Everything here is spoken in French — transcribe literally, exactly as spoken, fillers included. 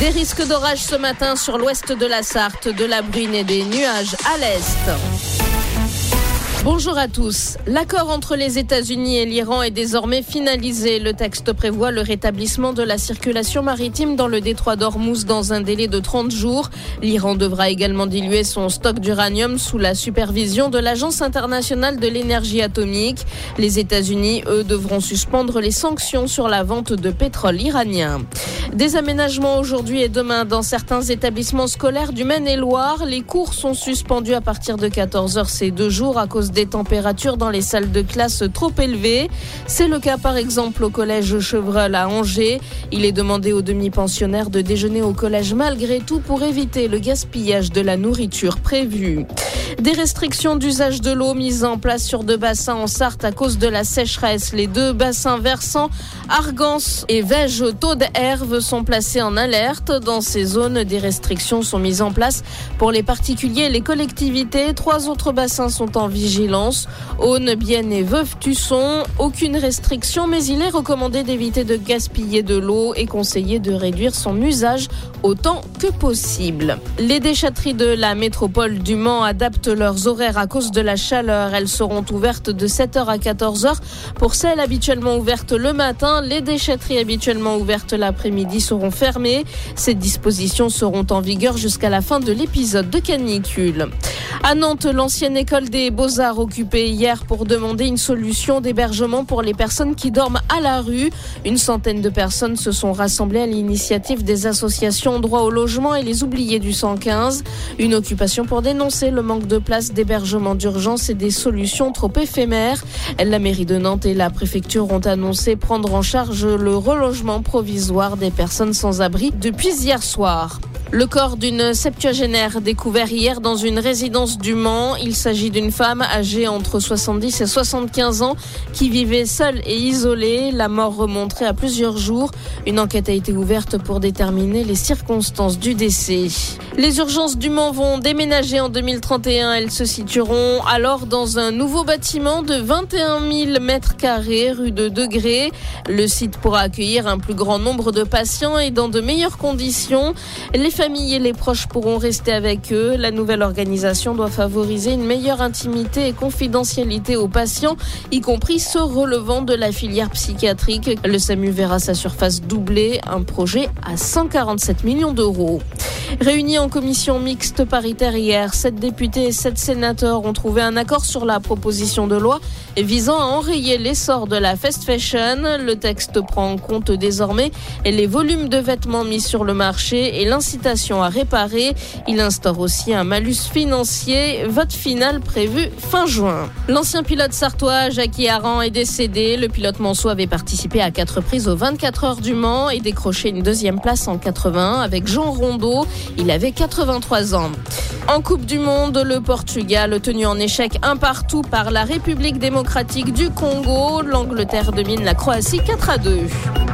Des risques d'orage ce matin sur l'ouest de la Sarthe, de la bruine et des nuages à l'est. Bonjour à tous. L'accord entre les États-Unis et l'Iran est désormais finalisé. Le texte prévoit le rétablissement de la circulation maritime dans le détroit d'Ormuz dans un délai de trente jours. L'Iran devra également diluer son stock d'uranium sous la supervision de l'Agence internationale de l'énergie atomique. Les États-Unis, eux, devront suspendre les sanctions sur la vente de pétrole iranien. Des aménagements aujourd'hui et demain dans certains établissements scolaires du Maine-et-Loire. Les cours sont suspendus à partir de quatorze heures ces deux jours à cause des températures dans les salles de classe trop élevées. C'est le cas par exemple au collège Chevreul à Angers. Il est demandé aux demi-pensionnaires de déjeuner au collège malgré tout pour éviter le gaspillage de la nourriture prévue. Des restrictions d'usage de l'eau mises en place sur deux bassins en Sarthe à cause de la sécheresse. Les deux bassins versants, Argance et Vège-Taude-Herve, sont placés en alerte. Dans ces zones, des restrictions sont mises en place pour les particuliers et les collectivités. Trois autres bassins sont en vigilance. Aune, Bienne et Veuve-Tusson. Aucune restriction, mais il est recommandé d'éviter de gaspiller de l'eau et conseillé de réduire son usage autant que possible. Les déchetteries de la métropole du Mans adaptent leurs horaires à cause de la chaleur. Elles seront ouvertes de sept heures à quatorze heures. Pour celles habituellement ouvertes le matin, les déchetteries habituellement ouvertes l'après-midi seront fermées. Ces dispositions seront en vigueur jusqu'à la fin de l'épisode de canicule. À Nantes, l'ancienne école des Beaux-Arts occupée hier pour demander une solution d'hébergement pour les personnes qui dorment à la rue. Une centaine de personnes se sont rassemblées à l'initiative des associations Droit au logement et les oubliés du cent quinze. Une occupation pour dénoncer le manque de places d'hébergement d'urgence et des solutions trop éphémères. La mairie de Nantes et la préfecture ont annoncé prendre en charge le relogement provisoire des personnes sans abri depuis hier soir. Le corps d'une septuagénaire découvert hier dans une résidence du Mans. Il s'agit d'une femme âgée entre soixante-dix et soixante-quinze ans qui vivait seule et isolée. La mort remonterait à plusieurs jours. Une enquête a été ouverte pour déterminer les circonstances du décès. Les urgences du Mans vont déménager en deux mille trente et un. Elles se situeront alors dans un nouveau bâtiment de vingt et un mille mètres carrés rue de Degré. Le site pourra accueillir un plus grand nombre de patients et dans de meilleures conditions. Les Les familles et les proches pourront rester avec eux. La nouvelle organisation doit favoriser une meilleure intimité et confidentialité aux patients, y compris ceux relevant de la filière psychiatrique. Le SAMU verra sa surface doubler, un projet à cent quarante-sept millions d'euros. Réunis en commission mixte paritaire hier, sept députés et sept sénateurs ont trouvé un accord sur la proposition de loi visant à enrayer l'essor de la fast fashion. Le texte prend en compte désormais les volumes de vêtements mis sur le marché et l'incitation à réparer. Il instaure aussi un malus financier. Vote final prévu fin juin. L'ancien pilote sartois Jackie Aran est décédé. Le pilote manceau avait participé à quatre reprises aux vingt-quatre heures du Mans et décroché une deuxième place en quatre-vingt avec Jean Rondeau. Il avait quatre-vingt-trois ans. En Coupe du Monde, le Portugal tenu en échec un partout par la République démocratique du Congo. L'Angleterre domine la Croatie quatre à deux.